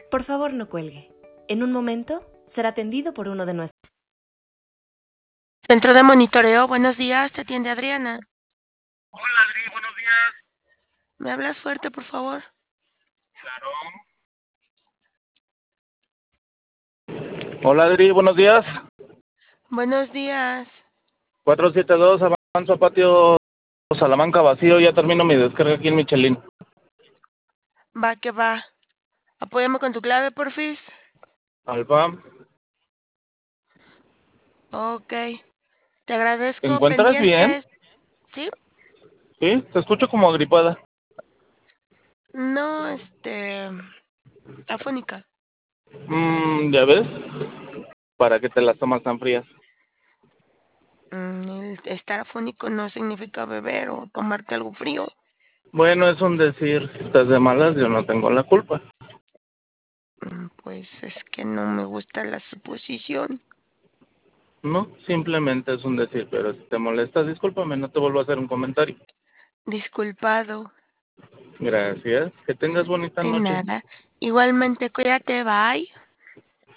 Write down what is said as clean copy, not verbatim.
Por favor, no cuelgue. En un momento será atendido por uno de nuestros. Centro de monitoreo, buenos días, te atiende Adriana. Hola Adri, buenos días. ¿Me hablas fuerte, por favor? Claro. Hola Adri, buenos días. Buenos días. 472, avanzo a patio Salamanca vacío, ya termino mi descarga aquí en Michelin. Va que va. Apóyame con tu clave, porfis. Alfa, Ok. Te ¿te agradezco. encuentras bien? Pendientes. ¿Sí? Sí, te escucho como agripada. No, afónica. Ya ves, ¿para qué te las tomas tan frías? El estar afónico no significa beber o tomarte algo frío. Bueno, es un decir, si estás de malas, yo no tengo la culpa. Pues es que no me gusta la suposición. No, simplemente es un decir, pero si te molesta, discúlpame, no te vuelvo a hacer un comentario. Disculpado. Gracias, que tengas bonita De noche. nada. Igualmente, cuídate, bye.